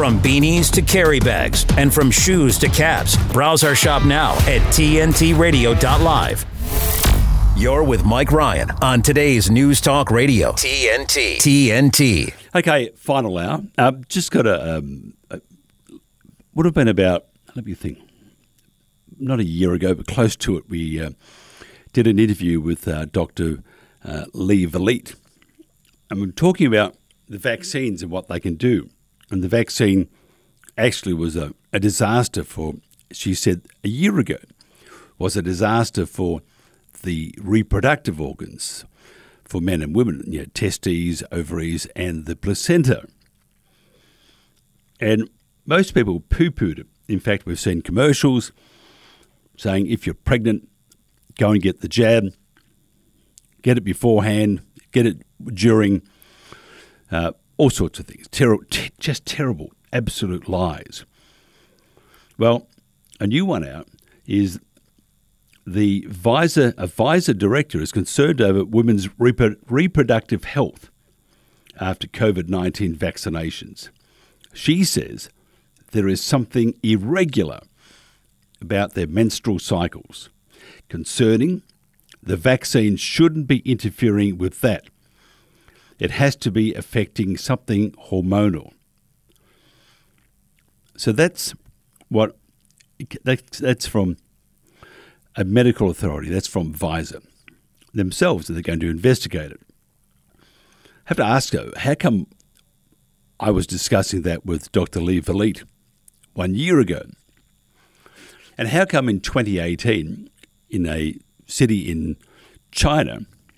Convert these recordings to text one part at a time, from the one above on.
From beanies to carry bags and from shoes to caps, browse our shop now at tntradio.live. You're with Mike Ryan on today's News Talk Radio. TNT. Okay, final hour. Just got would have been about, let me think, not a year ago, but close to it, we did an interview with Dr. Lee Vliet. And we were talking about the vaccines and what they can do. And the vaccine actually was a disaster for, she said a year ago, was a disaster for the reproductive organs for men and women, testes, ovaries, and the placenta. And most people poo-pooed it. In fact, we've seen commercials saying if you're pregnant, go and get the jab, get it beforehand, get it during, all sorts of things. Just terrible, absolute lies. Well, a new one out is a Pfizer director is concerned over women's reproductive health after COVID-19 vaccinations. She says there is something irregular about their menstrual cycles. Concerning, the vaccine shouldn't be interfering with that. It has to be affecting something hormonal. So that's from a medical authority. That's from Pfizer themselves, and they're going to investigate it. I have to ask, though, how come I was discussing that with Dr. Lee Vliet 1 year ago? And how come in 2018, in a city in China,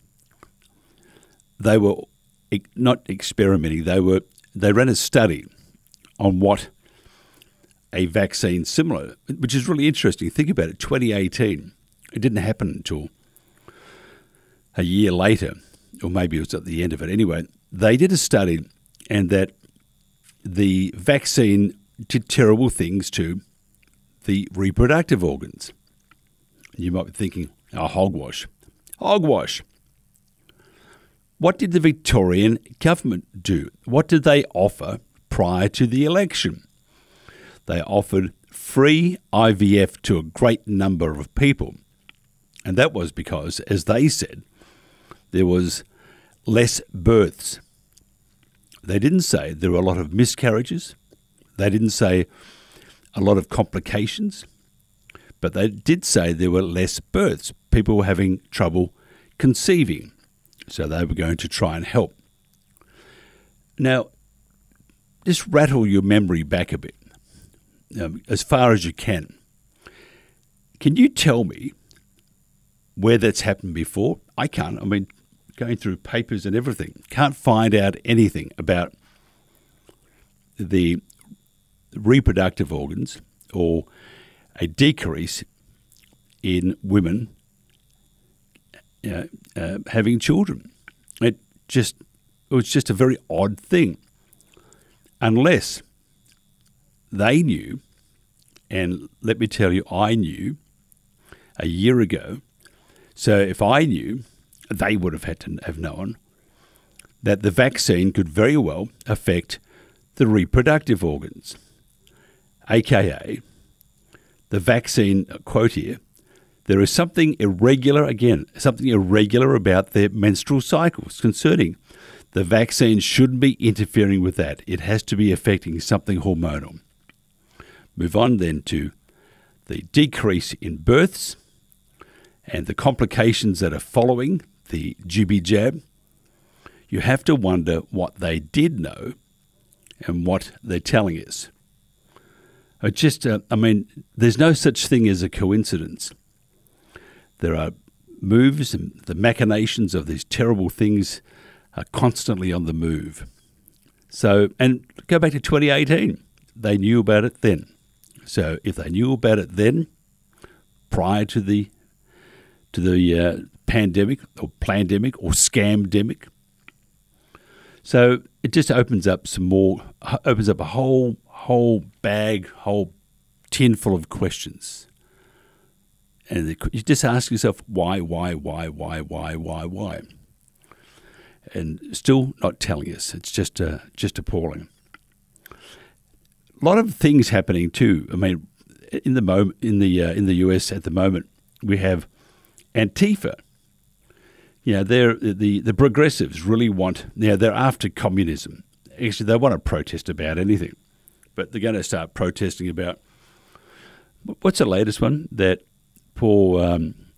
they were not experimenting, they ran a study on what a vaccine similar, which is really interesting. Think about it, 2018. It didn't happen until a year later, or maybe it was at the end of it. Anyway, they did a study, and that the vaccine did terrible things to the reproductive organs. You might be thinking, hogwash. Hogwash. What did the Victorian government do? What did they offer prior to the election? They offered free IVF to a great number of people. And that was because, as they said, there was less births. They didn't say there were a lot of miscarriages. They didn't say a lot of complications. But they did say there were less births. People were having trouble conceiving. So they were going to try and help. Now, just rattle your memory back a bit, as far as you can. Can you tell me where that's happened before? I can't. I mean, going through papers and everything, can't find out anything about the reproductive organs or a decrease in women having children. It was just a very odd thing. Unless they knew, and let me tell you, I knew a year ago. So if I knew, they would have had to have known that the vaccine could very well affect the reproductive organs, aka the vaccine, quote here, there is something irregular about their menstrual cycles. Concerning, the vaccine shouldn't be interfering with that. It has to be affecting something hormonal. Move on then to the decrease in births and the complications that are following the GB jab. You have to wonder what they did know and what they're telling us. There's no such thing as a coincidence. There are moves, and the machinations of these terrible things are constantly on the move. So, and go back to 2018. They knew about it then. So if they knew about it then, prior to the pandemic or plandemic or scamdemic, so it just opens up a whole tin full of questions. And you just ask yourself, why? And still not telling us. It's just appalling. lot of things happening too. I mean, in the US at the moment, we have Antifa. They're the progressives really want. They're after communism. Actually, they want to protest about anything, but they're going to start protesting about what's the latest one? That poor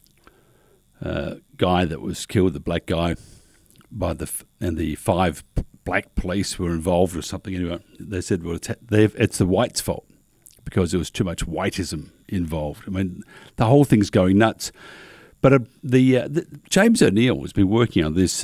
guy that was killed, the black guy, and the 5 black police were involved or something. Anyway, they said, well, it's the whites' fault because there was too much whiteism involved. I mean, the whole thing's going nuts. But the James O'Neill has been working on this.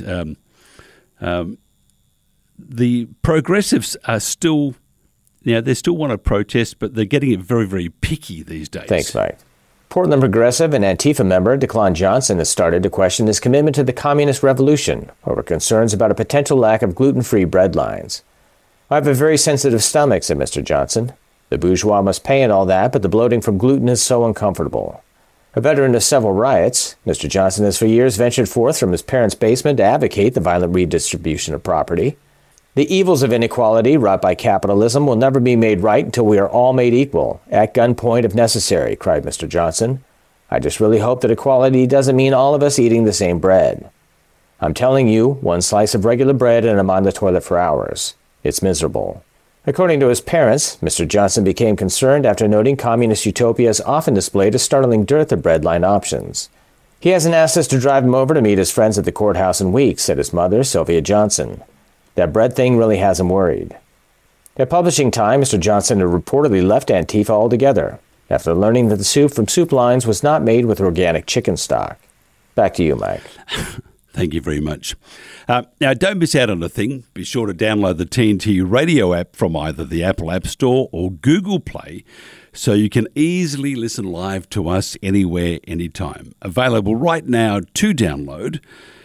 The progressives are still, they still want to protest, but they're getting it very, very picky these days. Thanks, Mike. Portland progressive and Antifa member Declan Johnson has started to question his commitment to the communist revolution over concerns about a potential lack of gluten-free bread lines. I have a very sensitive stomach, said Mr. Johnson. The bourgeois must pay and all that, but the bloating from gluten is so uncomfortable. A veteran of several riots, Mr. Johnson has for years ventured forth from his parents' basement to advocate the violent redistribution of property. The evils of inequality wrought by capitalism will never be made right until we are all made equal, at gunpoint if necessary, cried Mr. Johnson. I just really hope that equality doesn't mean all of us eating the same bread. I'm telling you, one slice of regular bread and I'm on the toilet for hours. It's miserable. According to his parents, Mr. Johnson became concerned after noting communist utopias often displayed a startling dearth of breadline options. He hasn't asked us to drive him over to meet his friends at the courthouse in weeks, said his mother, Sylvia Johnson. That bread thing really has him worried. At publishing time, Mr. Johnson had reportedly left Antifa altogether after learning that the soup from Soup Lines was not made with organic chicken stock. Back to you, Mike. Thank you very much. Now, don't miss out on a thing. Be sure to download the TNT Radio app from either the Apple App Store or Google Play so you can easily listen live to us anywhere, anytime. Available right now to download.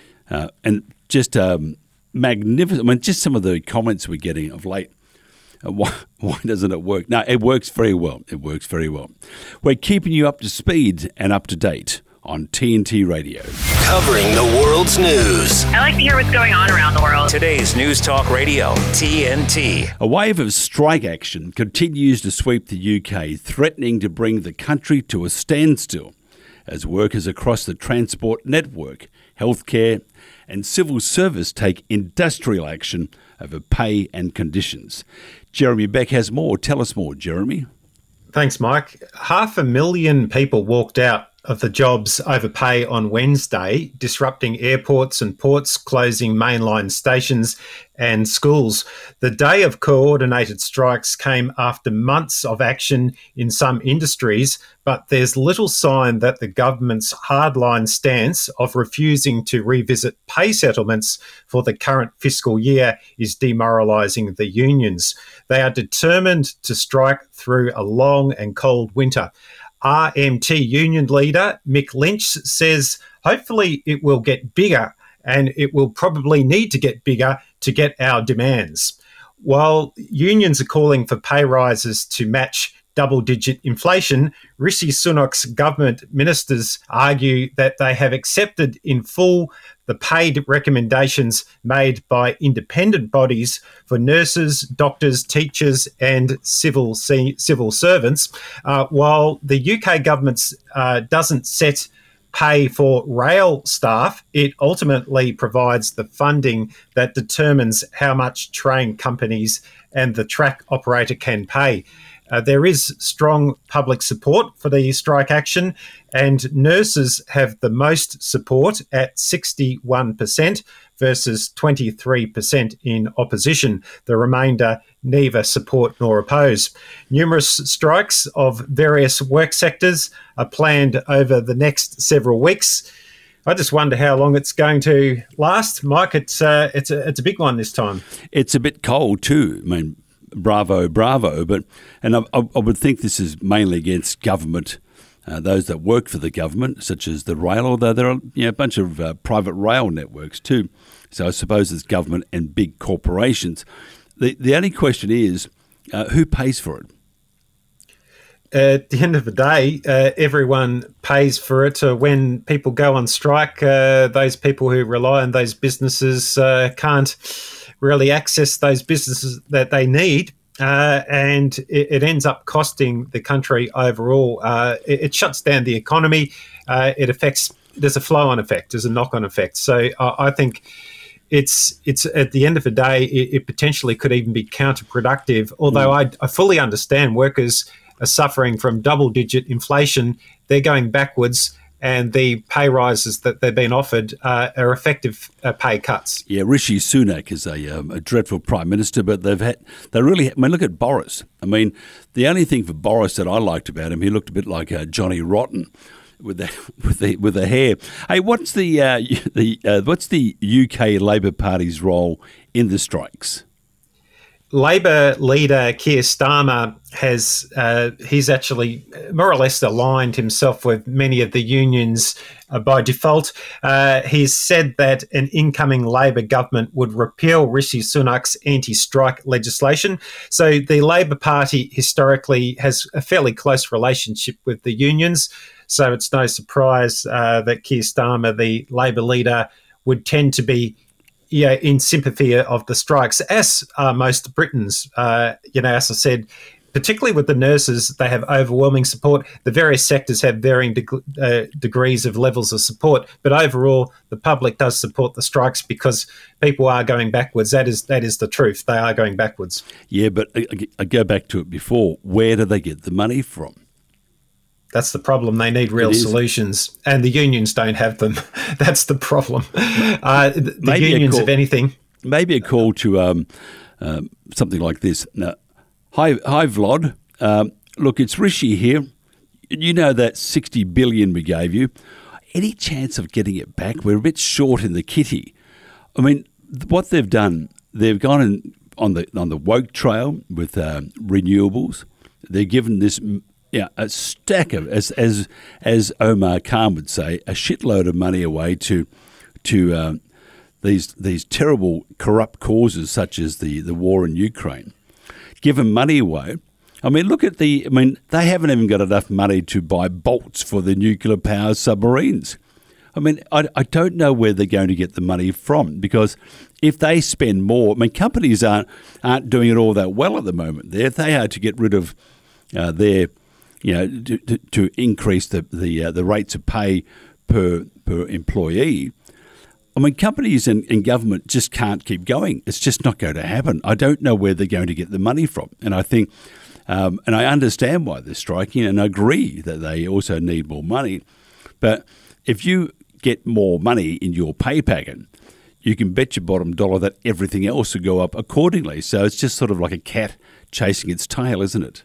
And just magnificent. I mean, just some of the comments we're getting of late. Why doesn't it work? No, it works very well. It works very well. We're keeping you up to speed and up to date on TNT Radio. Covering the world's news. I like to hear what's going on around the world. Today's News Talk Radio, TNT. A wave of strike action continues to sweep the UK, threatening to bring the country to a standstill as workers across the transport network, healthcare and civil service take industrial action over pay and conditions. Jeremy Beck has more. Tell us more, Jeremy. Thanks, Mike. 500,000 people walked out of the jobs over pay on Wednesday, disrupting airports and ports, closing mainline stations and schools. The day of coordinated strikes came after months of action in some industries, but there's little sign that the government's hardline stance of refusing to revisit pay settlements for the current fiscal year is demoralising the unions. They are determined to strike through a long and cold winter. RMT union leader Mick Lynch says hopefully it will get bigger, and it will probably need to get bigger to get our demands. While unions are calling for pay rises to match double-digit inflation, Rishi Sunak's government ministers argue that they have accepted in full the paid recommendations made by independent bodies for nurses, doctors, teachers and civil servants, while the UK government doesn't set pay for rail staff, it ultimately provides the funding that determines how much train companies and the track operator can pay. There is strong public support for the strike action, and nurses have the most support at 61% versus 23% in opposition. The remainder neither support nor oppose. Numerous strikes of various work sectors are planned over the next several weeks. I just wonder how long it's going to last, Mike. It's a big one this time. It's a bit cold too. I mean, bravo, but I would think this is mainly against government, those that work for the government, such as the rail, although there are a bunch of private rail networks too. So I suppose it's government and big corporations. The only question is, who pays for it? At the end of the day, everyone pays for it. When people go on strike, those people who rely on those businesses can't really access those businesses that they need. and it ends up costing the country overall. It shuts down the economy. It affects. There's a flow-on effect. There's a knock-on effect. So I think it's at the end of the day, it potentially could even be counterproductive. Although I fully understand workers are suffering from double-digit inflation. They're going backwards. And the pay rises that they've been offered are effective pay cuts. Yeah, Rishi Sunak is a dreadful prime minister, but look at Boris. I mean, the only thing for Boris that I liked about him, he looked a bit like Johnny Rotten with the hair. Hey, what's the UK Labor Party's role in the strikes? Labor leader Keir Starmer he's actually more or less aligned himself with many of the unions by default. He's said that an incoming Labor government would repeal Rishi Sunak's anti-strike legislation. So the Labor Party historically has a fairly close relationship with the unions. So it's no surprise that Keir Starmer, the Labor leader, would tend to be in sympathy of the strikes, as are most Britons. As I said, particularly with the nurses, they have overwhelming support. The various sectors have varying degrees of levels of support, but overall, the public does support the strikes because people are going backwards. That is the truth. They are going backwards. Yeah, but I go back to it before. Where do they get the money from? That's the problem. They need real solutions, and the unions don't have them. That's the problem. The unions, if anything. Maybe a call to something like this. Now, hi, Vlad. Look, it's Rishi here. You know that 60 billion we gave you. Any chance of getting it back? We're a bit short in the kitty. I mean, what they've done, they've gone on the woke trail with renewables. They're given this. Yeah, a stack of, as Omar Khan would say, a shitload of money away to these terrible corrupt causes such as the war in Ukraine. Give them money away. I mean, they haven't even got enough money to buy bolts for the nuclear power submarines. I mean, I don't know where they're going to get the money from, because if they spend more, I mean, companies aren't doing it all that well at the moment. If they are to get rid of their to increase the rates of pay per employee. I mean, companies and government just can't keep going. It's just not going to happen. I don't know where they're going to get the money from. And I think, and I understand why they're striking, and I agree that they also need more money. But if you get more money in your pay packet, you can bet your bottom dollar that everything else will go up accordingly. So it's just sort of like a cat chasing its tail, isn't it?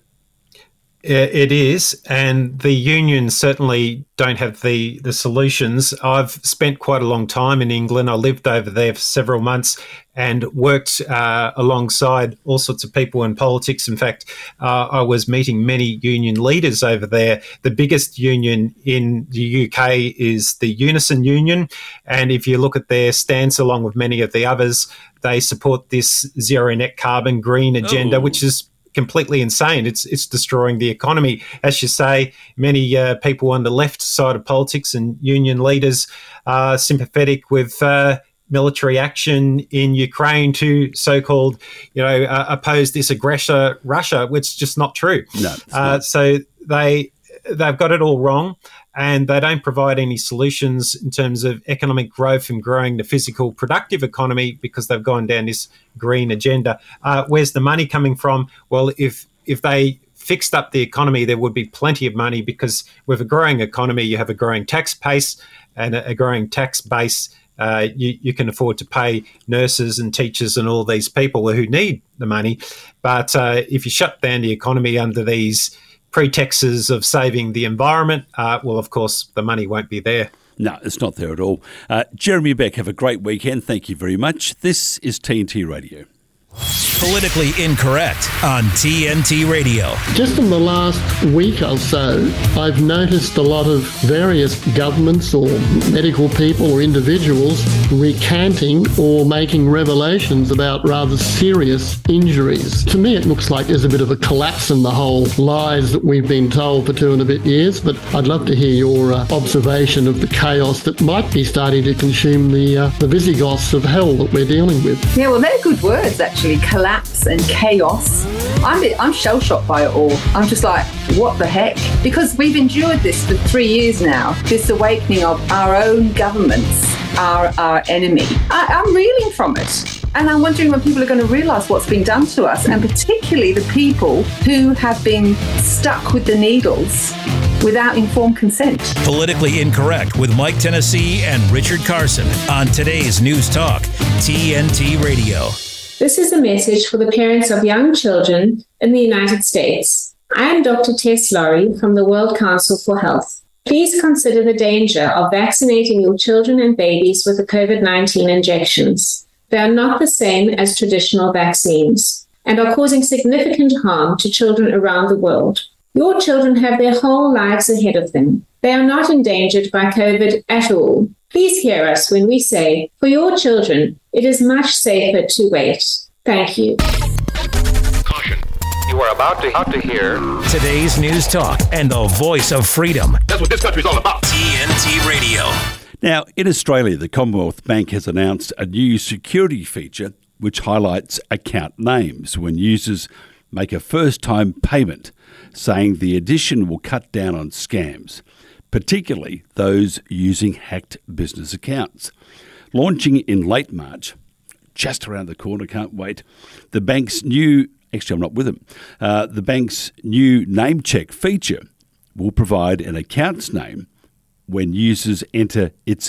It is, and the unions certainly don't have the solutions. I've spent quite a long time in England. I lived over there for several months and worked alongside all sorts of people in politics. In fact, I was meeting many union leaders over there. The biggest union in the UK is the Unison Union, and if you look at their stance along with many of the others, they support this zero net carbon green agenda, which is completely insane. It's destroying the economy. As you say, many people on the left side of politics and union leaders are sympathetic with military action in Ukraine to so-called, oppose this aggressor, Russia, which is just not true. No, it's not. So they've got it all wrong, and they don't provide any solutions in terms of economic growth and growing the physical productive economy because they've gone down this green agenda. Where's the money coming from? Well, if they fixed up the economy, there would be plenty of money, because with a growing economy, you have a growing tax base, and a growing tax base, you can afford to pay nurses and teachers and all these people who need the money. But if you shut down the economy under these pretexts of saving the environment, well, of course, the money won't be there. No, it's not there at all. Jeremy Beck, have a great weekend. Thank you very much. This is TNT Radio. Politically Incorrect on TNT Radio. Just in the last week or so, I've noticed a lot of various governments or medical people or individuals recanting or making revelations about rather serious injuries. To me, it looks like there's a bit of a collapse in the whole lies that we've been told for 2 and a bit years, but I'd love to hear your observation of the chaos that might be starting to consume the Visigoths of hell that we're dealing with. Yeah, well, they're good words, actually. actually collapse and chaos. I'm shell-shocked by it all. I'm just like, what the heck? Because we've endured this for 3 years now, this awakening of our own governments, our enemy. I'm reeling from it. And I'm wondering when people are going to realise what's been done to us, and particularly the people who have been stuck with the needles without informed consent. Politically Incorrect with Mike Tennessee and Richard Carson on today's News Talk, TNT Radio. This is a message for the parents of young children in the United States. I am Dr. Tess Laurie from the World Council for Health. Please consider the danger of vaccinating your children and babies with the COVID-19 injections. They are not the same as traditional vaccines and are causing significant harm to children around the world. Your children have their whole lives ahead of them. They are not endangered by COVID at all. Please hear us when we say, for your children, it is much safer to wait. Thank you. Caution. You are about to hear today's News Talk and the voice of freedom. That's what this country's all about. TNT Radio. Now, in Australia, the Commonwealth Bank has announced a new security feature which highlights account names when users make a first-time payment, saying the addition will cut down on scams, particularly those using hacked business accounts. Launching in late March, just around the corner, can't wait, the bank's new, actually I'm not with them, the bank's new name check feature will provide an account's name when users enter its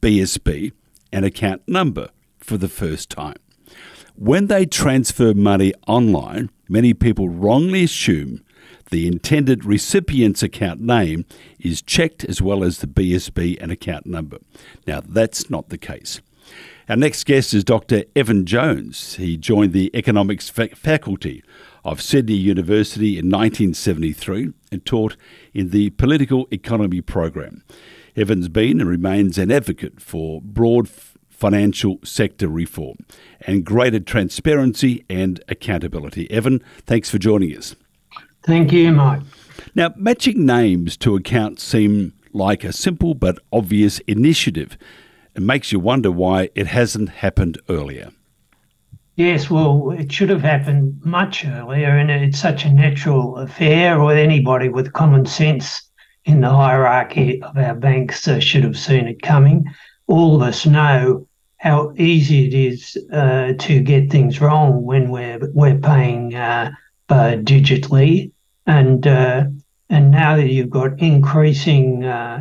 BSB and account number for the first time. When they transfer money online, many people wrongly assume the intended recipient's account name is checked as well as the BSB and account number. Now, that's not the case. Our next guest is Dr. Evan Jones. He joined the economics faculty of Sydney University in 1973 and taught in the political economy program. Evan's been and remains an advocate for broad financial sector reform and greater transparency and accountability. Evan, thanks for joining us. Thank you, Mike. Now, matching names to accounts seem like a simple but obvious initiative. It makes you wonder why it hasn't happened earlier. Yes, well, it should have happened much earlier, and it's such a natural affair, or anybody with common sense in the hierarchy of our banks should have seen it coming. All of us know how easy it is to get things wrong when we're paying digitally, and now that you've got increasing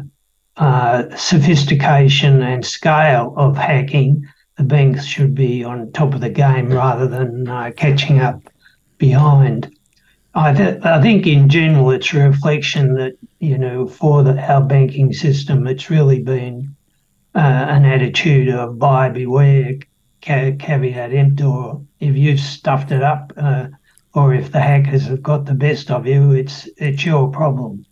sophistication and scale of hacking, the banks should be on top of the game rather than catching up behind. I think in general it's a reflection that, for our banking system, it's really been an attitude of buyer beware, caveat emptor. If you've stuffed it up or if the hackers have got the best of you, it's your problem.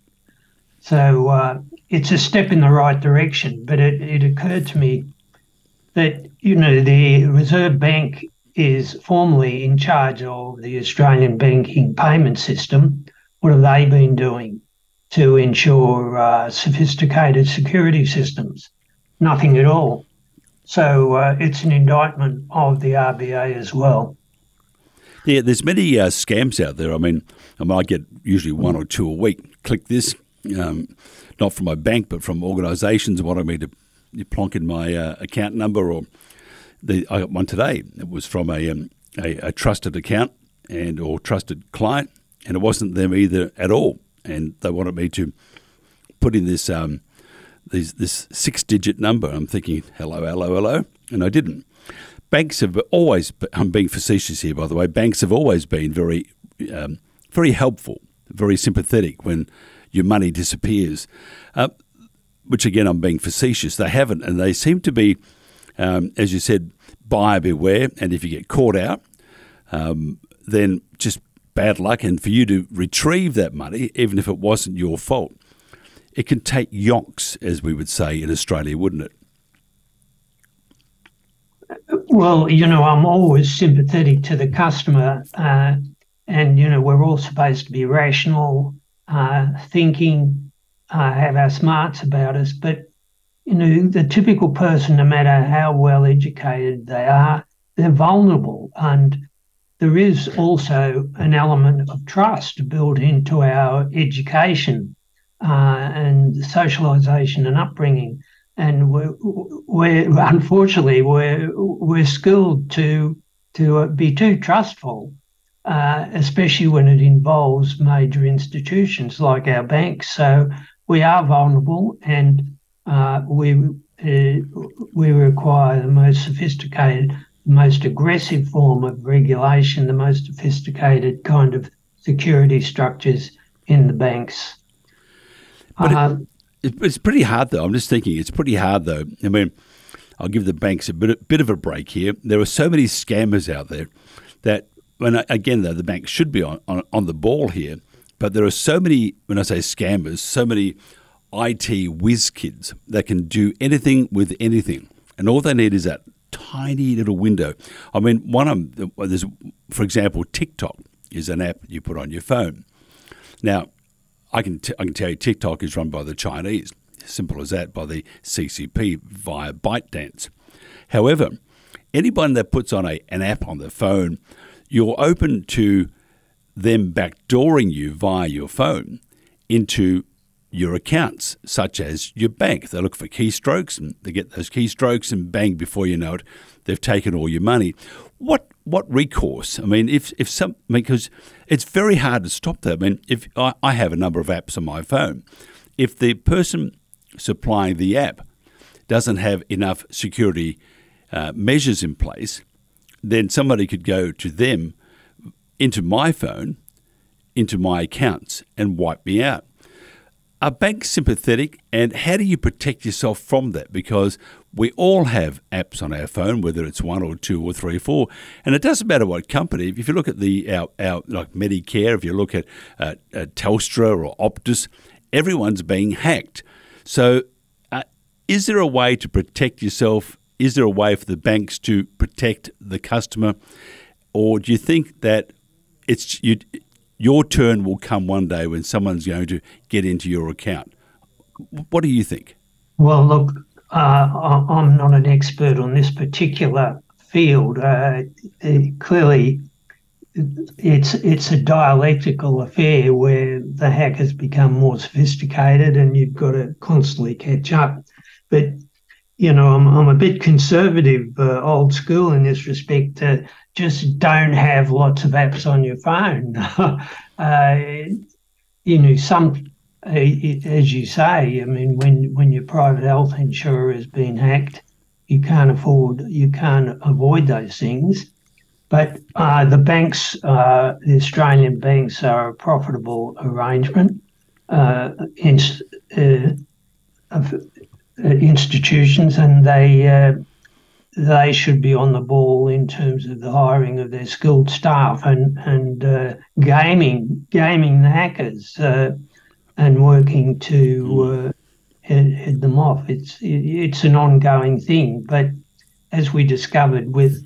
So it's a step in the right direction, but it occurred to me that, the Reserve Bank is formally in charge of the Australian banking payment system. What have they been doing to ensure sophisticated security systems? Nothing at all. So it's an indictment of the RBA as well. Yeah, there's many scams out there. I mean, I might get usually one or two a week. Click this, not from my bank, but from organisations wanting me to plonk in my account number. Or I got one today. It was from a trusted account or trusted client, and it wasn't them either at all. And they wanted me to put in this this 6-digit number. I'm thinking, hello, and I didn't. Banks have always, I'm being facetious here, by the way, banks have always been very, very helpful, very sympathetic when your money disappears, which again, I'm being facetious. They haven't, and they seem to be, as you said, buyer beware, and if you get caught out, then just bad luck, and for you to retrieve that money, even if it wasn't your fault, it can take yonks, as we would say in Australia, wouldn't it? Well, I'm always sympathetic to the customer, and, we're all supposed to be rational, thinking, have our smarts about us. But, the typical person, no matter how well educated they are, they're vulnerable. And there is also an element of trust built into our education and socialisation and upbringing. And we're unfortunately we're schooled to be too trustful, especially when it involves major institutions like our banks. So we are vulnerable, and we require the most sophisticated, the most aggressive form of regulation, the most sophisticated kind of security structures in the banks. But it's pretty hard, though. I'm just thinking it's pretty hard, though. I mean, I'll give the banks a bit of a break here. There are so many scammers out there that, again, though, the banks should be on the ball here. But there are so many, when I say scammers, so many IT whiz kids that can do anything with anything. And all they need is that tiny little window. I mean, one of them, there's, for example, TikTok is an app you put on your phone. Now, I can tell you TikTok is run by the Chinese, simple as that, by the CCP via ByteDance. However, anybody that puts on an app on their phone, you're open to them backdooring you via your phone into your accounts, such as your bank. They look for keystrokes, and they get those keystrokes, and bang, before you know it, they've taken all your money. What recourse? I mean, because it's very hard to stop that. I mean, if I have a number of apps on my phone, if the person supplying the app doesn't have enough security measures in place, then somebody could go to them, into my phone, into my accounts, and wipe me out. Are banks sympathetic, and how do you protect yourself from that? Because we all have apps on our phone, whether it's 1 or 2 or 3 or 4, and it doesn't matter what company. If you look at our like Medicare, if you look at Telstra or Optus, everyone's being hacked. So, is there a way to protect yourself? Is there a way for the banks to protect the customer, or do you think that your turn will come one day when someone's going to get into your account? What do you think? Well, look, I'm not an expert on this particular field. Clearly, it's a dialectical affair where the hackers become more sophisticated and you've got to constantly catch up. But, you know, I'm a bit conservative, old school in this respect. Just don't have lots of apps on your phone. You know, as you say, I mean, when your private health insurer has been hacked, you can't avoid those things. But the banks, the Australian banks, are a profitable arrangement. Institutions, and they should be on the ball in terms of the hiring of their skilled staff and gaming the hackers and working to head them off. It's an ongoing thing, but as we discovered with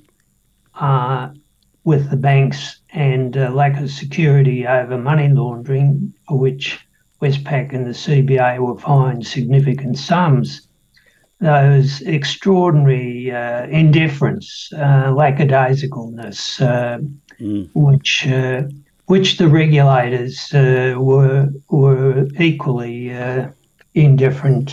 the banks and lack of security over money laundering, for which Westpac and the CBA were fined significant sums, those extraordinary indifference, lackadaisicalness, which the regulators were equally indifferent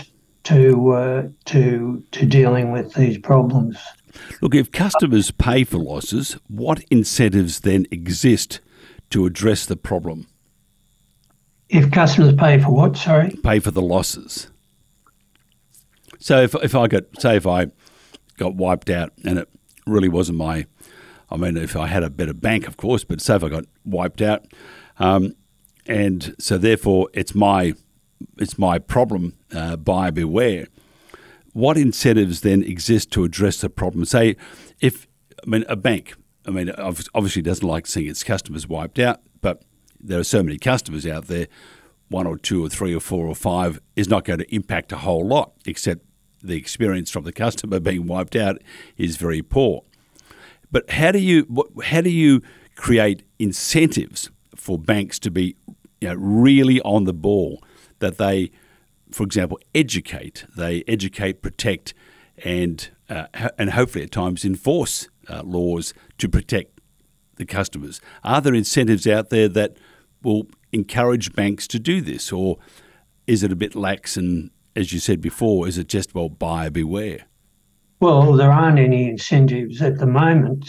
to dealing with these problems. Look, if customers pay for losses, what incentives then exist to address the problem? If customers pay for what, sorry? Pay for the losses. So if I got wiped out and it really wasn't if I had a better bank, of course, but say if I got wiped out, and so therefore it's my problem, buyer beware. What incentives then exist to address the problem? Say, a bank, obviously doesn't like seeing its customers wiped out, but there are so many customers out there, 1 or 2 or 3 or 4 or 5 is not going to impact a whole lot, except the experience from the customer being wiped out is very poor. But how do you create incentives for banks to be really on the ball, that they, for example, educate, protect, and hopefully at times enforce laws to protect the customers. Are there incentives out there that will encourage banks to do this, or is it a bit lax and, as you said before, is it just, well, buyer beware? Well, there aren't any incentives at the moment.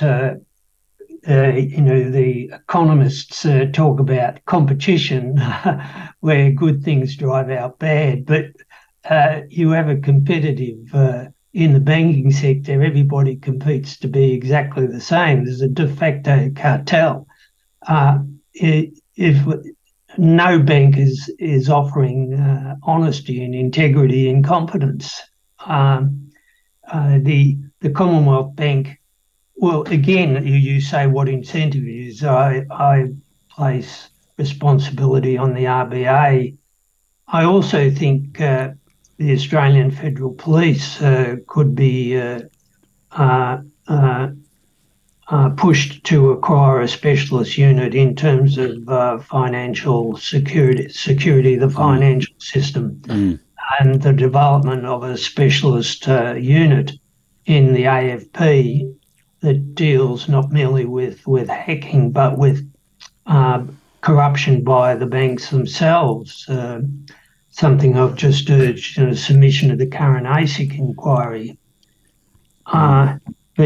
The economists talk about competition where good things drive out bad, but you have a competitive in the banking sector, everybody competes to be exactly the same. There's a de facto cartel. If no bank is offering honesty and integrity and competence, the Commonwealth Bank, well, again, you say what incentive is. I place responsibility on the RBA. I also think the Australian Federal Police could be pushed to acquire a specialist unit in terms of financial security of the financial system, and the development of a specialist unit in the AFP that deals not merely with hacking but with corruption by the banks themselves. Something I've just urged in a submission of the current ASIC inquiry. But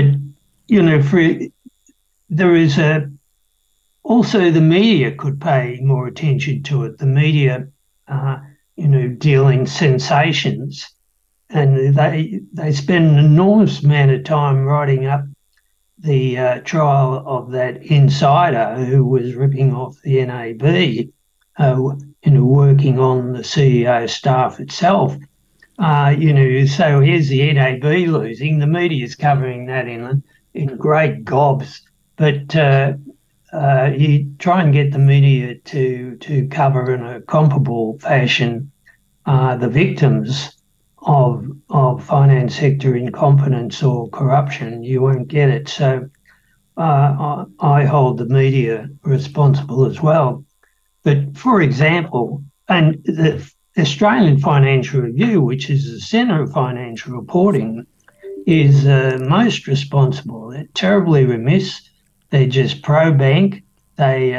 there is also the media could pay more attention to it. The media, deal in sensations, and they spend an enormous amount of time writing up the trial of that insider who was ripping off the NAB, working on the CEO staff itself. So here's the NAB losing. The media's covering that in great gobs, but you try and get the media to cover in a comparable fashion the victims of finance sector incompetence or corruption, you won't get it. So I hold the media responsible as well. But for example, and the Australian Financial Review, which is the centre of financial reporting, is most responsible. They're terribly remiss. They're just pro-bank. They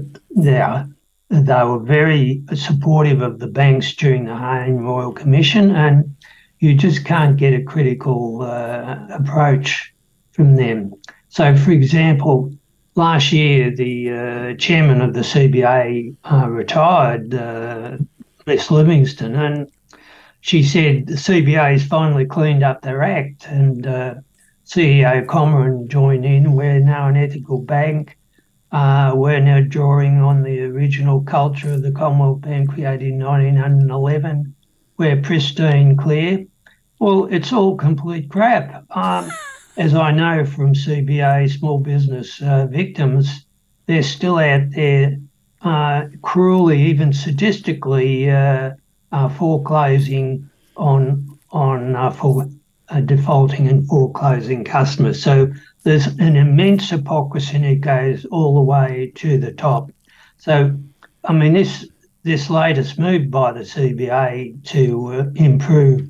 were very supportive of the banks during the Hayne Royal Commission, and you just can't get a critical approach from them. So, for example, last year the chairman of the CBA retired, Miss Livingston, and she said the CBA's finally cleaned up their act, and CEO Comeron joined in. We're now an ethical bank. We're now drawing on the original culture of the Commonwealth Bank created in 1911. We're pristine clear. Well, it's all complete crap. As I know from CBA small business victims, they're still out there cruelly, even sadistically foreclosing on defaulting and foreclosing customers. So there's an immense hypocrisy, and it goes all the way to the top. So, I mean, this latest move by the CBA to improve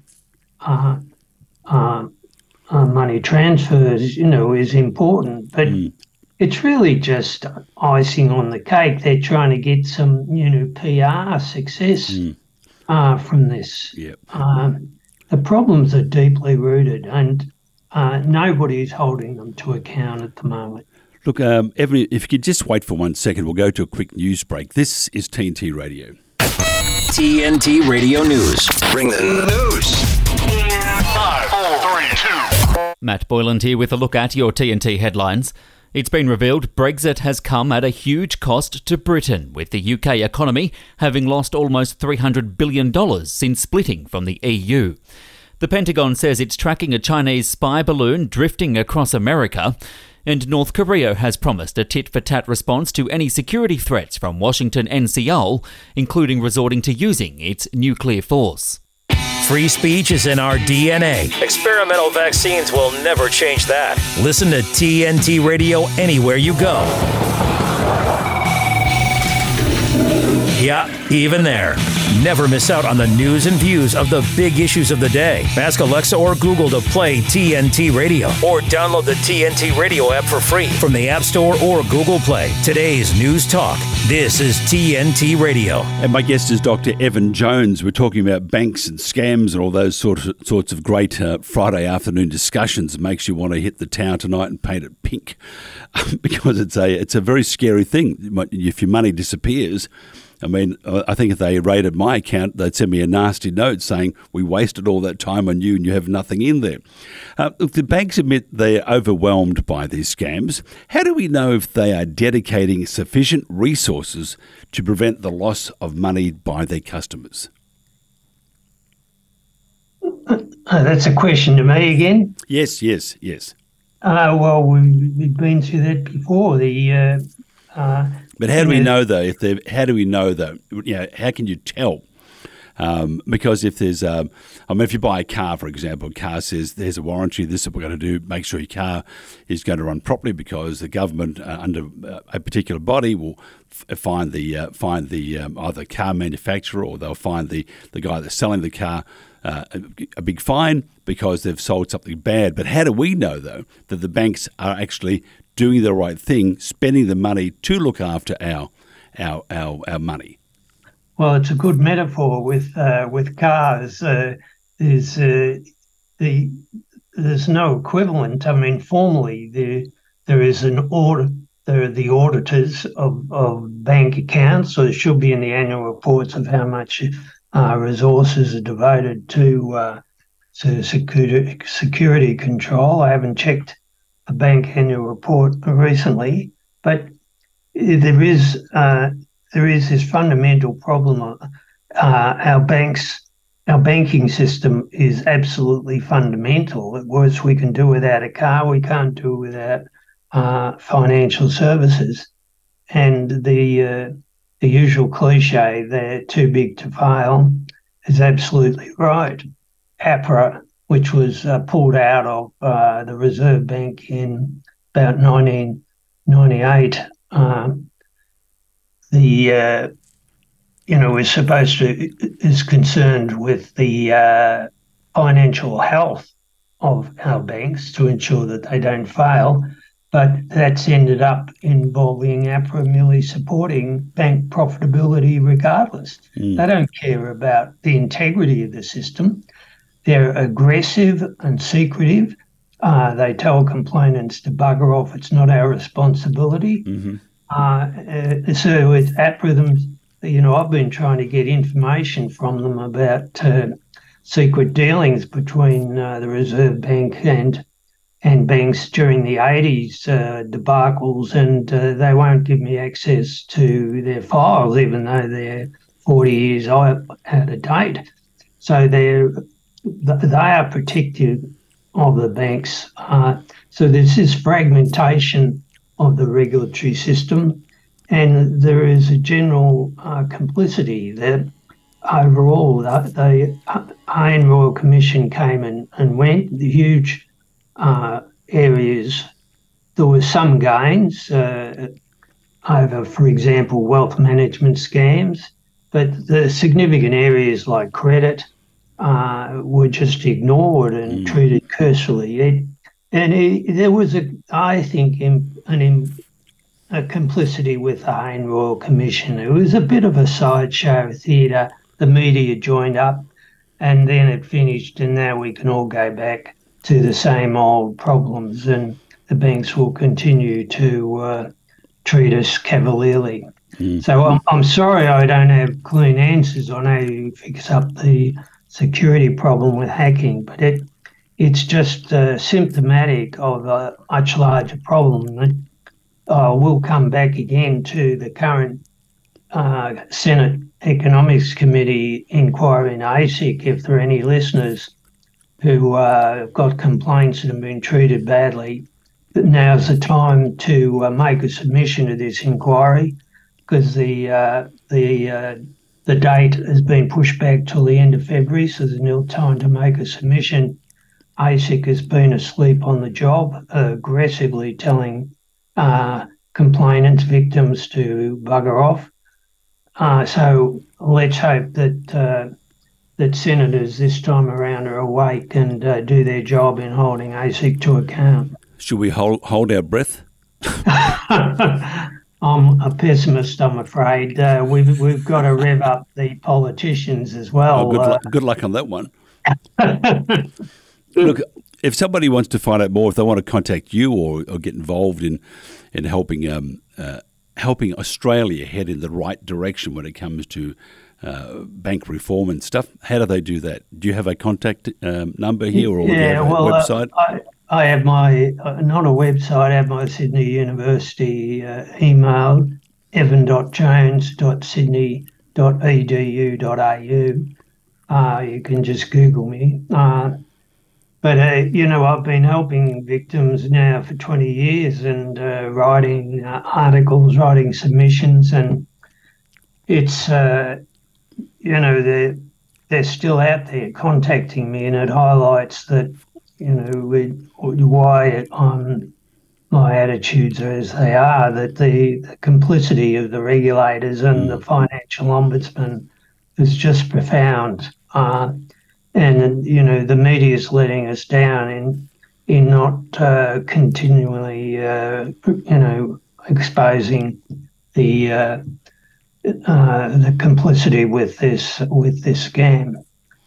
money transfers, is important, but it's really just icing on the cake. They're trying to get some, PR success from this. Yep. The problems are deeply rooted, and nobody's holding them to account at the moment. Look, Evan, if you could just wait for 1 second, we'll go to a quick news break. This is TNT Radio. TNT Radio News. Bring the news. 5, 4, 3, 2. Matt Boyland here with a look at your TNT headlines. It's been revealed Brexit has come at a huge cost to Britain, with the UK economy having lost almost $300 billion since splitting from the EU. The Pentagon says it's tracking a Chinese spy balloon drifting across America, and North Korea has promised a tit-for-tat response to any security threats from Washington and Seoul, including resorting to using its nuclear force. Free speech is in our DNA. Experimental vaccines will never change that. Listen to TNT Radio anywhere you go. Yeah, even there. Never miss out on the news and views of the big issues of the day. Ask Alexa or Google to play TNT Radio or download the TNT Radio app for free from the App Store or Google Play. Today's News Talk. This is TNT Radio. And my guest is Dr. Evan Jones. We're talking about banks and scams and all those sorts of great Friday afternoon discussions. It makes you want to hit the town tonight and paint it pink because it's a very scary thing. If your money disappears, I mean, I think if they raided my account, they'd send me a nasty note saying, we wasted all that time on you and you have nothing in there. Look, the banks admit they're overwhelmed by these scams. How do we know if they are dedicating sufficient resources to prevent the loss of money by their customers? That's a question to me again? Yes. Well, we've been through that before. But how do we know though? How can you tell? Because if there's, if you buy a car, for example, a car says there's a warranty. This is what we're going to do. Make sure your car is going to run properly because the government, under a particular body, will find the either car manufacturer or they'll find the guy that's selling the car a big fine because they've sold something bad. But how do we know though that the banks are actually doing the right thing, spending the money to look after our money? Well, it's a good metaphor with cars. There's no equivalent. I mean, formally, there is an audit. There are the auditors of bank accounts, so it should be in the annual reports of how much resources are devoted to security control. I haven't checked a bank annual report recently, but there is this fundamental problem. Our banking system is absolutely fundamental. At worst, we can do without a car. We can't do without financial services. And the usual cliche, they're too big to fail, is absolutely right. APRA, which was pulled out of the Reserve Bank in about 1998, is concerned with the financial health of our banks to ensure that they don't fail. But that's ended up involving APRA merely supporting bank profitability regardless. They don't care about the integrity of the system. They're aggressive and secretive. They tell complainants to bugger off. It's not our responsibility. Mm-hmm. So with APRA, I've been trying to get information from them about secret dealings between the Reserve Bank and banks during the 80s debacles, and they won't give me access to their files, even though they're 40 years out of date. So they are protective of the banks. So there's this fragmentation of the regulatory system, and there is a general complicity that overall the Iron Royal Commission came and went. The huge areas, there were some gains over, for example, wealth management scams, but the significant areas like credit were just ignored and treated cursorily. There was, I think, a complicity with the Iron Royal Commission. It was a bit of a sideshow theatre. The media joined up and then it finished, and now we can all go back to the same old problems, and the banks will continue to treat us cavalierly. So I'm sorry I don't have clean answers on how you fix up the security problem with hacking, but it's just symptomatic of a much larger problem that will come back again to the current Senate Economics Committee inquiry in ASIC. If there are any listeners who have got complaints and have been treated badly, now's the time to make a submission to this inquiry, because the date has been pushed back till the end of February, so there's no time to make a submission. ASIC has been asleep on the job, aggressively telling complainants, victims to bugger off. So let's hope that that senators this time around are awake and do their job in holding ASIC to account. Should we hold our breath? I'm a pessimist, I'm afraid. We've got to rev up the politicians as well. Good luck on that one. Look, if somebody wants to find out more, if they want to contact you or get involved in helping helping Australia head in the right direction when it comes to bank reform and stuff, how do they do that? Do you have a contact number here, or do you have a website? I have my, not a website, I have my Sydney University email, evan.jones.sydney.edu.au. You can just Google me. But I've been helping victims now for 20 years and writing articles, writing submissions, and it's, they're still out there contacting me, and it highlights that, why my attitudes are as they are, that the complicity of the regulators and the financial ombudsman is just profound. And the media is letting us down in not continually, exposing the complicity with this scam.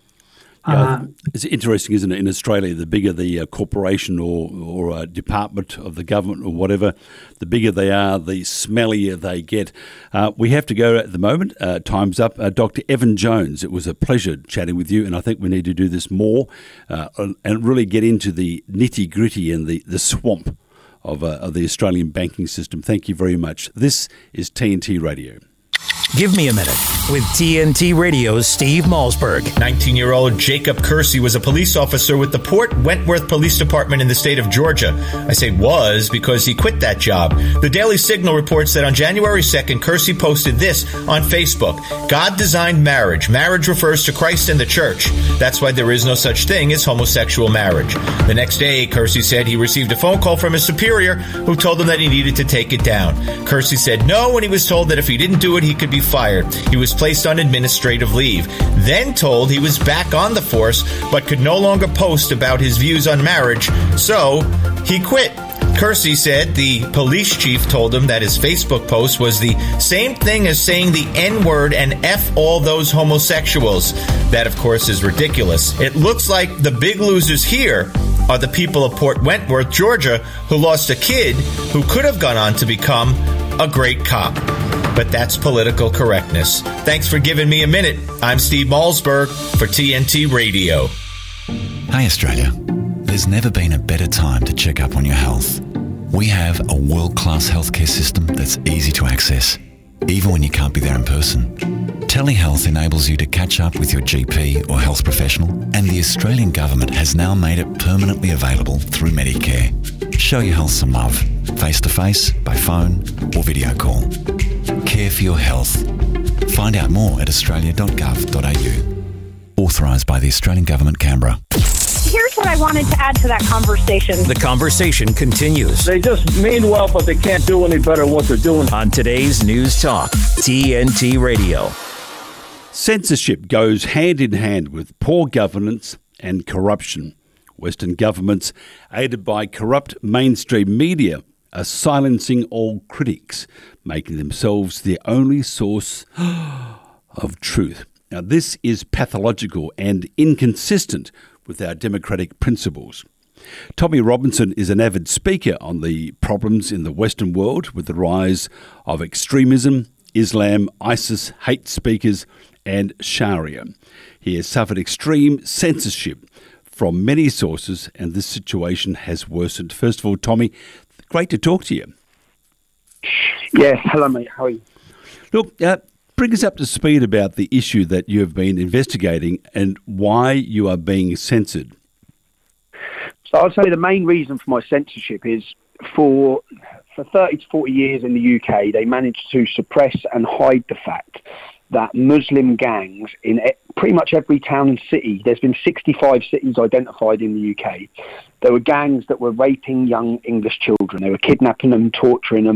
It's interesting, isn't it? In Australia, the bigger the corporation or department of the government or whatever, the bigger they are, the smellier they get. We have to go at the moment. Time's up. Dr. Evan Jones, it was a pleasure chatting with you, and I think we need to do this more and really get into the nitty-gritty and the swamp of the Australian banking system. Thank you very much. This is TNT Radio. Give me a minute with TNT Radio's Steve Malzberg. 19-year-old Jacob Kersey was a police officer with the Port Wentworth Police Department in the state of Georgia. I say was because he quit that job. The Daily Signal reports that on January 2nd, Kersey posted this on Facebook. God designed marriage. Marriage refers to Christ and the church. That's why there is no such thing as homosexual marriage. The next day, Kersey said he received a phone call from his superior who told him that he needed to take it down. Kersey said no when he was told that if he didn't do it, he could be fired. He was placed on administrative leave, then told he was back on the force but could no longer post about his views on marriage, so he quit. Kersey said the police chief told him that his Facebook post was the same thing as saying the N-word and F all those homosexuals. That, of course, is ridiculous. It looks like the big losers here are the people of Port Wentworth, Georgia, who lost a kid who could have gone on to become a great cop. But that's political correctness. Thanks for giving me a minute. I'm Steve Malzberg for TNT Radio. Hi, Australia. There's never been a better time to check up on your health. We have a world-class healthcare system that's easy to access, even when you can't be there in person. Telehealth enables you to catch up with your GP or health professional, and the Australian government has now made it permanently available through Medicare. Show your health some love, face-to-face, by phone or video call. Care for your health. Find out more at australia.gov.au. Authorised by the Australian Government, Canberra. Here's what I wanted to add to that conversation. The conversation continues. They just mean well, but they can't do any better than what they're doing. On today's News Talk, TNT Radio. Censorship goes hand in hand with poor governance and corruption. Western governments, aided by corrupt mainstream media, are silencing all critics, making themselves the only source of truth. Now, this is pathological and inconsistent with our democratic principles. Tommy Robinson is an avid speaker on the problems in the Western world with the rise of extremism, Islam, ISIS, hate speakers, and Sharia. He has suffered extreme censorship from many sources, and this situation has worsened. First of all, Tommy, great to talk to you. Yeah, hello, mate. How are you? Look, bring us up to speed about the issue that you have been investigating and why you are being censored. So I'd say the main reason for my censorship is for 30 to 40 years in the UK, they managed to suppress and hide the fact that Muslim gangs in pretty much every town and city, there's been 65 cities identified in the UK. There were gangs that were raping young English children. They were kidnapping them, torturing them,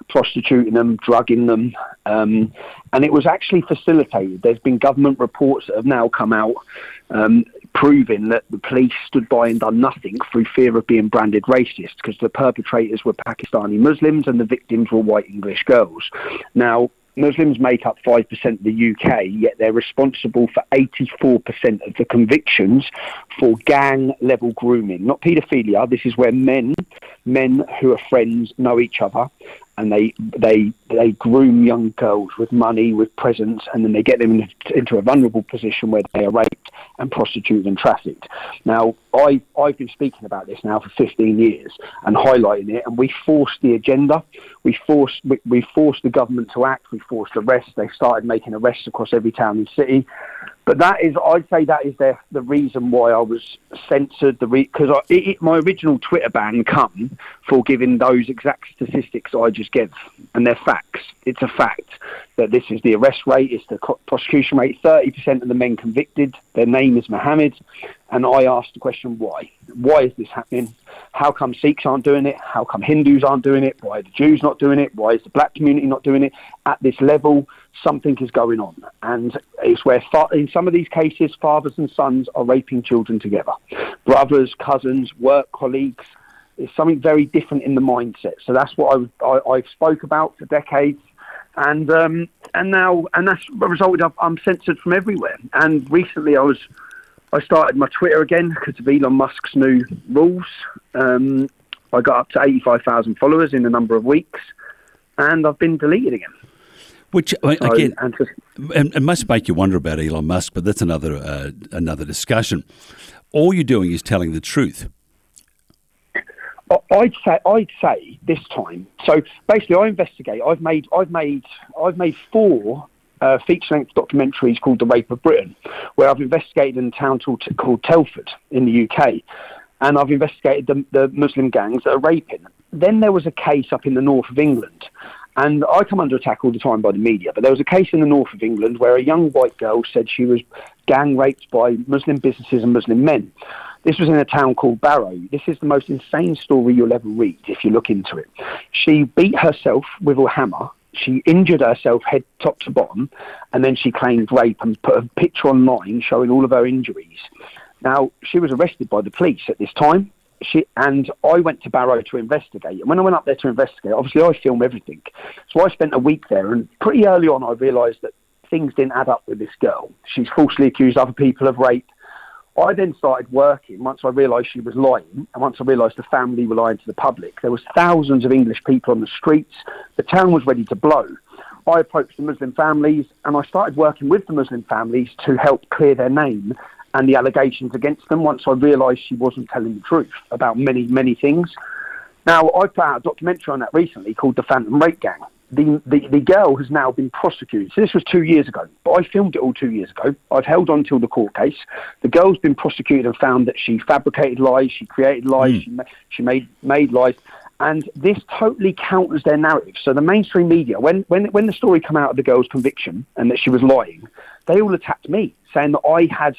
prostituting them, drugging them, and it was actually facilitated. There's been government reports that have now come out proving that the police stood by and done nothing through fear of being branded racist, because the perpetrators were Pakistani Muslims and the victims were white English girls. Now, Muslims make up 5% of the UK, yet they're responsible for 84% of the convictions for gang-level grooming. Not paedophilia. This is where men who are friends know each other, and they groom young girls with money, with presents, and then they get them into a vulnerable position where they are raped and prostituted and trafficked. Now, I've been speaking about this now for 15 years and highlighting it, and we forced the agenda. We forced the government to act. We forced arrests. They started making arrests across every town and city. But I'd say that is the reason why I was censored. Because my original Twitter ban come for giving those exact statistics I just gave, and they're facts. It's a fact that this is the arrest rate, it's the prosecution rate. 30% of the men convicted, their name is Mohammed, and I asked the question, why? Why is this happening? How come Sikhs aren't doing it? How come Hindus aren't doing it? Why are the Jews not doing it? Why is the black community not doing it? At this level, something is going on. And it's where, in some of these cases, fathers and sons are raping children together. Brothers, cousins, work colleagues. It's something very different in the mindset. So that's what I've spoke about for decades. And that's resulted. I'm censored from everywhere. And recently I started my Twitter again because of Elon Musk's new rules. I got up to 85,000 followers in a number of weeks, and I've been deleted again. Which, again, it must make you wonder about Elon Musk, but that's another discussion. All you're doing is telling the truth. I'd say this time. So basically, I investigate. I've made 4 feature-length documentaries called The Rape of Britain, where I've investigated in a town called Telford in the UK, and I've investigated the Muslim gangs that are raping. Then there was a case up in the north of England, and I come under attack all the time by the media, but there was a case in the north of England where a young white girl said she was gang raped by Muslim businesses and Muslim men. This was in a town called Barrow. This is the most insane story you'll ever read if you look into it. She beat herself with a hammer. She injured herself head top to bottom, and then she claimed rape and put a picture online showing all of her injuries. Now, she was arrested by the police at this time, and I went to Barrow to investigate. And when I went up there to investigate, obviously I film everything. So I spent a week there, and pretty early on I realised that things didn't add up with this girl. She's falsely accused other people of rape. I then started working once I realised she was lying, and once I realised the family were lying to the public. There was thousands of English people on the streets. The town was ready to blow. I approached the Muslim families, and I started working with the Muslim families to help clear their name and the allegations against them once I realised she wasn't telling the truth about many, many things. Now, I put out a documentary on that recently called The Phantom Rape Gang. The girl has now been prosecuted. So this was 2 years ago, but I filmed it all 2 years ago. I've held on till the court case. The girl's been prosecuted and found that she fabricated lies, she created lies, she made lies, and this totally counters their narrative. So the mainstream media, when the story came out of the girl's conviction and that she was lying, they all attacked me, saying that I had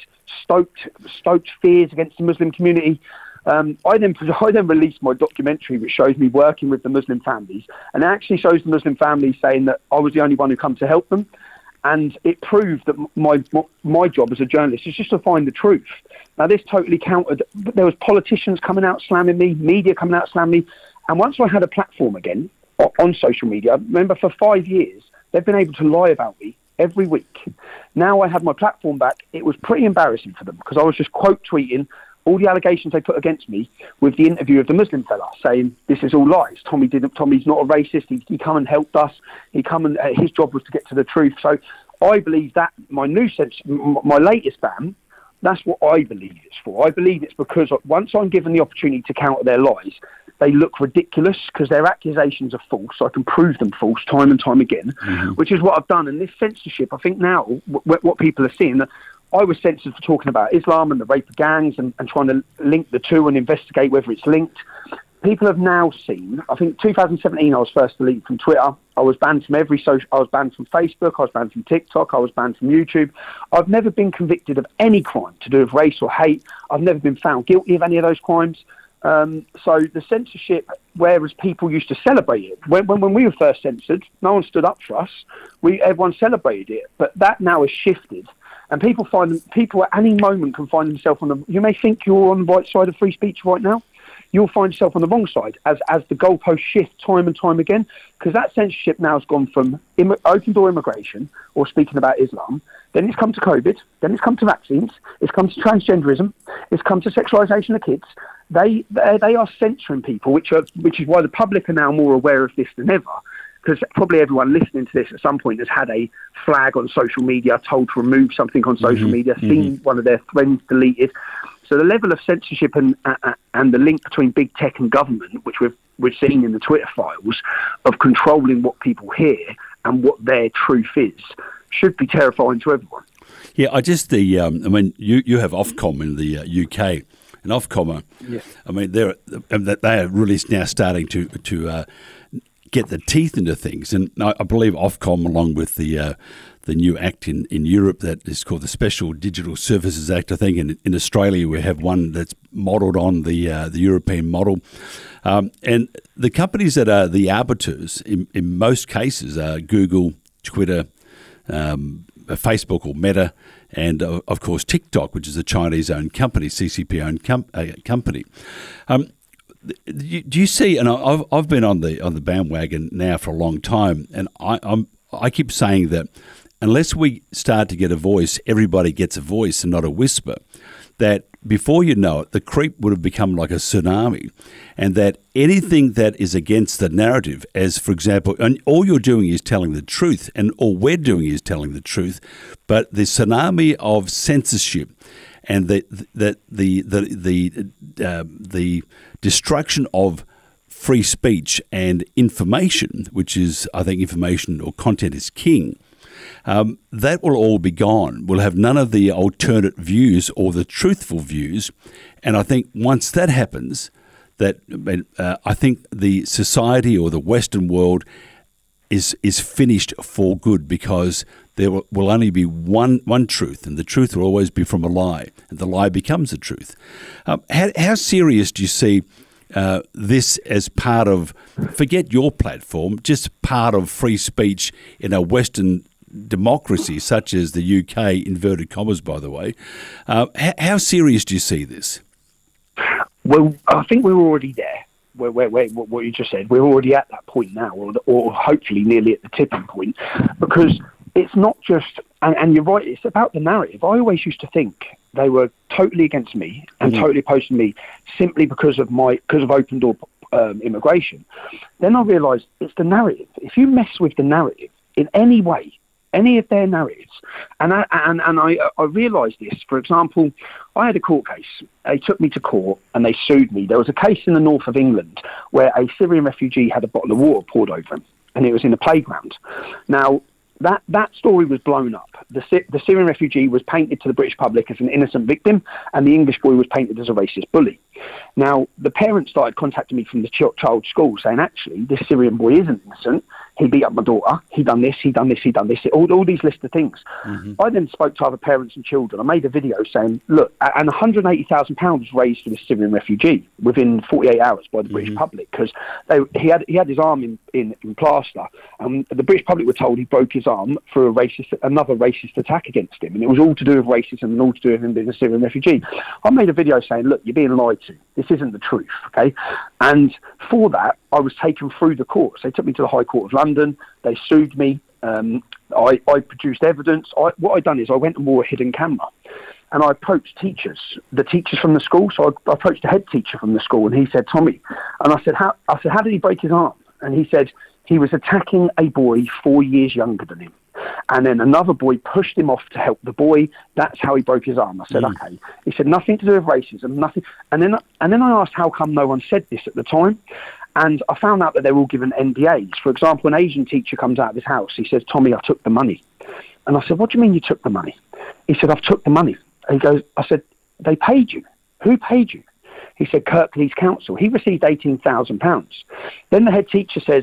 stoked fears against the Muslim community. I then released my documentary, which shows me working with the Muslim families, and it actually shows the Muslim families saying that I was the only one who come to help them, and it proved that my job as a journalist is just to find the truth. Now, this totally countered. There was politicians coming out slamming me, media coming out slamming me, and once I had a platform again on social media, remember for 5 years they've been able to lie about me every week. Now I had my platform back. It was pretty embarrassing for them because I was just quote tweeting all the allegations they put against me with the interview of the Muslim fella saying this is all lies. Tommy's not a racist. He come and helped us. His job was to get to the truth. So I believe that my latest ban, that's what I believe it's for. I believe it's because once I'm given the opportunity to counter their lies, they look ridiculous because their accusations are false. I can prove them false time and time again, which is what I've done. And this censorship, I think now what people are seeing, I was censored for talking about Islam and the rape of gangs and trying to link the two and investigate whether it's linked. People have now seen, I think 2017 I was first deleted from Twitter. I was banned from I was banned from Facebook, I was banned from TikTok, I was banned from YouTube. I've never been convicted of any crime to do with race or hate. I've never been found guilty of any of those crimes. So the censorship, whereas people used to celebrate it, when we were first censored, no one stood up for us. Everyone celebrated it, but that now has shifted, and people at any moment can find themselves on the. You may think you're on the right side of free speech right now. You'll find yourself on the wrong side as the goalposts shift time and time again, because that censorship now has gone from open door immigration or speaking about Islam, then it's come to COVID, then it's come to vaccines, it's come to transgenderism, it's come to sexualisation of kids. They are censoring people, which is why the public are now more aware of this than ever, because probably everyone listening to this at some point has had a flag on social media, told to remove something on social media, seen one of their friends deleted. So the level of censorship and the link between big tech and government, which we've seen in the Twitter files, of controlling what people hear and what their truth is, should be terrifying to everyone. Yeah, I mean, you have Ofcom in the UK, and Ofcom, I mean, they are really now starting to get the teeth into things, and I believe Ofcom, along with the new act in Europe that is called the Special Digital Services Act, I think in Australia we have one that's modelled on the European model. And the companies that are the arbiters in most cases are Google, Twitter, Facebook or Meta, and of course TikTok, which is a Chinese-owned company, CCP-owned company. Do you see? And I've been on the bandwagon now for a long time, and I keep saying that unless we start to get a voice, everybody gets a voice and not a whisper, that before you know it, the creep would have become like a tsunami, and that anything that is against the narrative, as for example, and all you're doing is telling the truth, and all we're doing is telling the truth, but the tsunami of censorship and the destruction of free speech and information, which is, I think, information or content is king. That will all be gone. We'll have none of the alternate views or the truthful views. And I think once that happens, that I think the society or the Western world is finished for good, because there will only be one truth, and the truth will always be from a lie, and the lie becomes the truth. How serious do you see this as part of, forget your platform, just part of free speech in a Western democracy such as the UK, inverted commas, by the way? How serious do you see this? Well, I think we're already there. What you just said, we're already at that point now, or hopefully nearly at the tipping point, because it's not just, and you're right, it's about the narrative. I always used to think they were totally against me and totally opposed to me simply because of open door immigration. Then I realised it's the narrative. If you mess with the narrative in any way, any of their narratives, and I realised this. For example, I had a court case. They took me to court and they sued me. There was a case in the north of England where a Syrian refugee had a bottle of water poured over him, and it was in a playground. Now, that story was blown up. The Syrian refugee was painted to the British public as an innocent victim, and the English boy was painted as a racist bully. Now, the parents started contacting me from the child's school saying, actually, this Syrian boy isn't innocent. He beat up my daughter. He done this, he done this, he done this. All these list of things. I then spoke to other parents and children. I made a video saying, look, and £180,000 was raised for this Syrian refugee within 48 hours by the British public, because he had his arm in plaster. The British public were told he broke his arm for another racist attack against him. And it was all to do with racism and all to do with him being a Syrian refugee. I made a video saying, look, you're being lied to. This isn't the truth, okay? And for that, I was taken through the courts. They took me to the High Court of London. They sued me. I produced evidence. What I'd done is I went and wore a hidden camera, and I approached the teachers from the school. So I approached the head teacher from the school, and he said, Tommy. And I said, how did he break his arm? And he said, he was attacking a boy 4 years younger than him. And then another boy pushed him off to help the boy. That's how he broke his arm. I said, okay. He said, nothing to do with racism, nothing. And then I asked how come no one said this at the time. And I found out that they were all given NDAs. For example, an Asian teacher comes out of his house. He says, Tommy, I took the money. And I said, what do you mean you took the money? He said, I've took the money. And he goes, I said, they paid you. Who paid you? He said, Kirklees Council. He received £18,000. Then the head teacher says,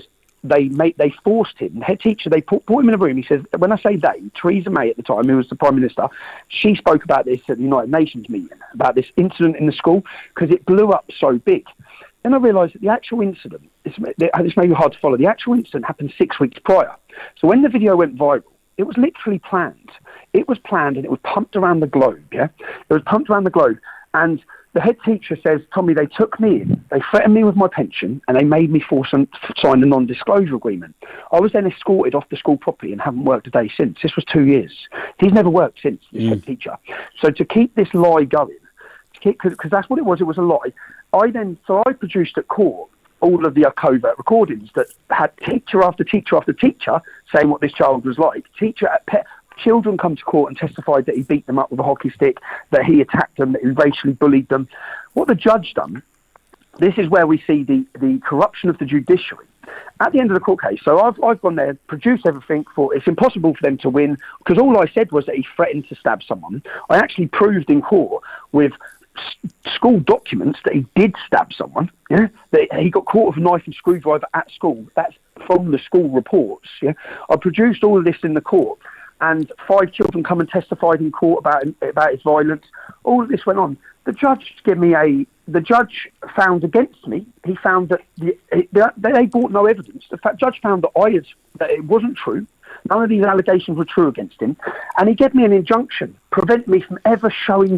they forced him, the head teacher, they brought him in a room. He says, when I say they, Theresa May at the time, who was the Prime Minister, she spoke about this at the United Nations meeting, about this incident in the school, because it blew up so big. Then I realised that the actual incident, this may be hard to follow, the actual incident happened 6 weeks prior. So when the video went viral, it was literally planned. It was planned and it was pumped around the globe, yeah? It was pumped around the globe. And the head teacher says, Tommy, they took me in, they threatened me with my pension, and they made me sign a non-disclosure agreement. I was then escorted off the school property and haven't worked a day since. This was 2 years. He's never worked since, this head teacher. So to keep this lie going, because that's what it was a lie, I produced at court all of the covert recordings that had teacher after teacher after teacher saying what this child was like. Children come to court and testified that he beat them up with a hockey stick, that he attacked them, that he racially bullied them. What the judge done, this is where we see the corruption of the judiciary. At the end of the court case, so I've gone there, produced everything it's impossible for them to win, because all I said was that he threatened to stab someone. I actually proved in court with school documents that he did stab someone, yeah, that he got caught with a knife and screwdriver at school. That's from the school reports, yeah. I produced all of this in the court, and 5 children come and testified in court about his violence. All of this went on. The judge found against me. He found that they brought no evidence. The judge found that it wasn't true. None of these allegations were true against him, and he gave me an injunction, prevent me from ever showing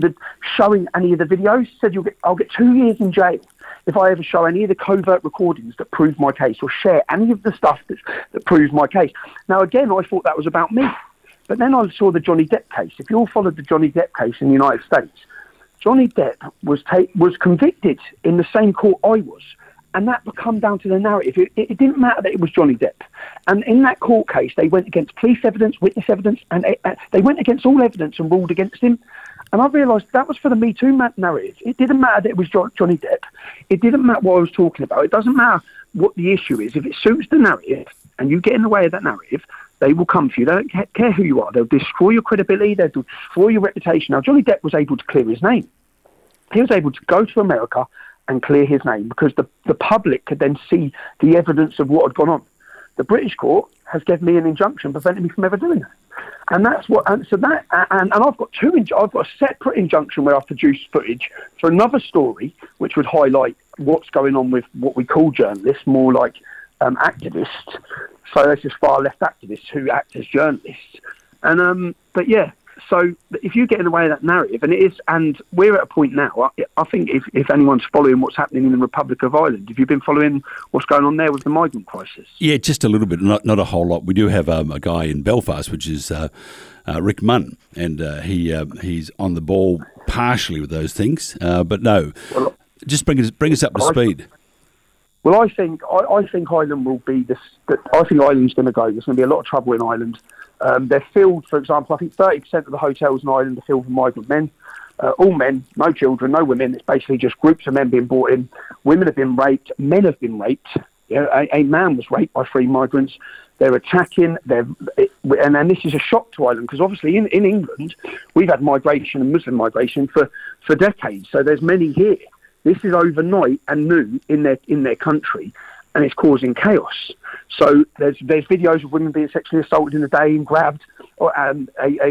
any of the videos. Said I'll get 2 years in jail if I ever show any of the covert recordings that prove my case, or share any of the stuff that proves my case. Now, again, I thought that was about me, but then I saw the Johnny Depp case. If you all followed the Johnny Depp case in the United States, Johnny Depp was convicted in the same court I was. And that would come down to the narrative. It didn't matter that it was Johnny Depp. And in that court case, they went against police evidence, witness evidence, and they went against all evidence and ruled against him. And I realised that was for the Me Too narrative. It didn't matter that it was Johnny Depp. It didn't matter what I was talking about. It doesn't matter what the issue is. If it suits the narrative and you get in the way of that narrative, they will come for you. They don't care who you are. They'll destroy your credibility. They'll destroy your reputation. Now, Johnny Depp was able to clear his name. He was able to go to America and clear his name, because the public could then see the evidence of what had gone on. The British court has given me an injunction preventing me from ever doing that. And that's what, and I've got I've got a separate injunction where I've produced footage for another story which would highlight what's going on with what we call journalists, more like activists. So there's just far left activists who act as journalists. And but yeah, so if you get in the way of that narrative, and we're at a point now, I think if anyone's following what's happening in the Republic of Ireland, have you been following what's going on there with the migrant crisis? Yeah, just a little bit, not a whole lot. We do have a guy in Belfast, which is Rick Munn, and he's on the ball partially with those things, but no, just bring us up to speed. Well, I think Ireland will be this. I think Ireland's going to go. There's going to be a lot of trouble in Ireland. They're filled, for example, I think 30% of the hotels in Ireland are filled with migrant men. All men, no children, no women. It's basically just groups of men being brought in. Women have been raped. Men have been raped. You know, a man was raped by 3 migrants. They're attacking. And this is a shock to Ireland, because obviously in England we've had migration and Muslim migration for decades. So there's many here. This is overnight and new in their country, and it's causing chaos. So there's videos of women being sexually assaulted in the day and grabbed, and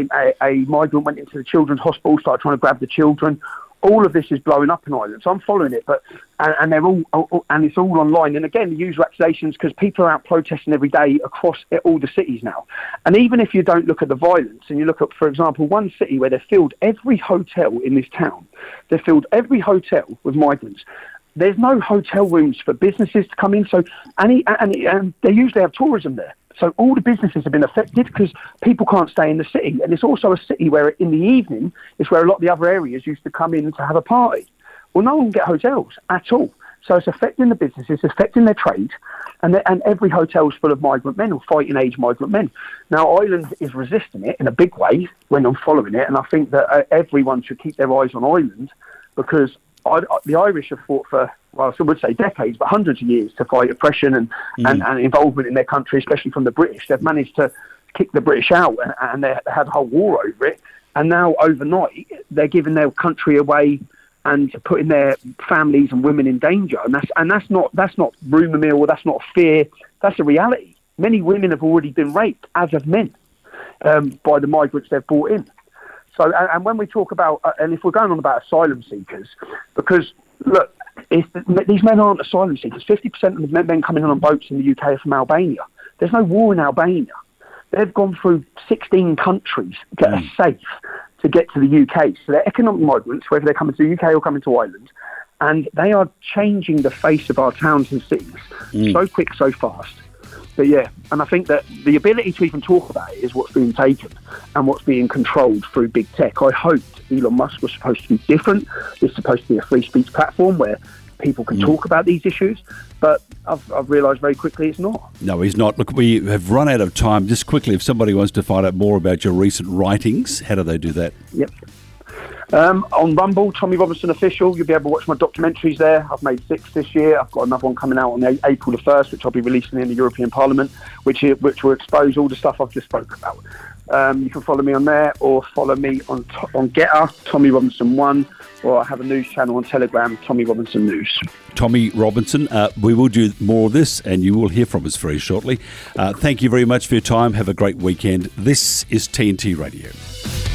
a migrant went into the children's hospital, started trying to grab the children. All of this is blowing up in Ireland, so I'm following it. But and they're all and it's all online. And again, the usual accusations, because people are out protesting every day across all the cities now. And even if you don't look at the violence, and you look at, for example, one city where they've filled every hotel in this town, they've filled every hotel with migrants. There's no hotel rooms for businesses to come in, so and they usually have tourism there. So all the businesses have been affected because people can't stay in the city. And it's also a city where in the evening is where a lot of the other areas used to come in to have a party. Well, no one can get hotels at all. So it's affecting the businesses, it's affecting their trade, and every hotel is full of migrant men or fighting age migrant men. Now, Ireland is resisting it in a big way when I'm following it, and I think that everyone should keep their eyes on Ireland, because the Irish have fought for, well, I would say decades, but hundreds of years to fight oppression and involvement in their country, especially from the British. They've managed to kick the British out, and they had a whole war over it. And now, overnight, they're giving their country away and putting their families and women in danger. And that's not rumour mill, or that's not fear. That's a reality. Many women have already been raped, as have men, by the migrants they've brought in. So, and when we talk about, and if we're going on about asylum seekers, because look, these men aren't asylum seekers. 50% of the men coming on boats in the UK are from Albania. There's no war in Albania. They've gone through 16 countries that are safe to get to the UK. So they're economic migrants, whether they're coming to the UK or coming to Ireland, and they are changing the face of our towns and cities so quick, so fast. But yeah, and I think that the ability to even talk about it is what's being taken and what's being controlled through big tech. I hoped Elon Musk was supposed to be different. It's supposed to be a free speech platform where people can talk about these issues, but I've realised very quickly it's not. No, he's not. Look, we have run out of time. Just quickly, if somebody wants to find out more about your recent writings, how do they do that? Yep. On Rumble, Tommy Robinson Official, you'll be able to watch my documentaries there. I've made 6 this year. I've got another one coming out on April the 1st, which I'll be releasing in the European Parliament, which will expose all the stuff I've just spoke about. You can follow me on there, or follow me on Getter, Tommy Robinson 1, or I have a news channel on Telegram, Tommy Robinson News. Tommy Robinson, we will do more of this, and you will hear from us very shortly. Thank you very much for your time. Have a great weekend. This is TNT Radio.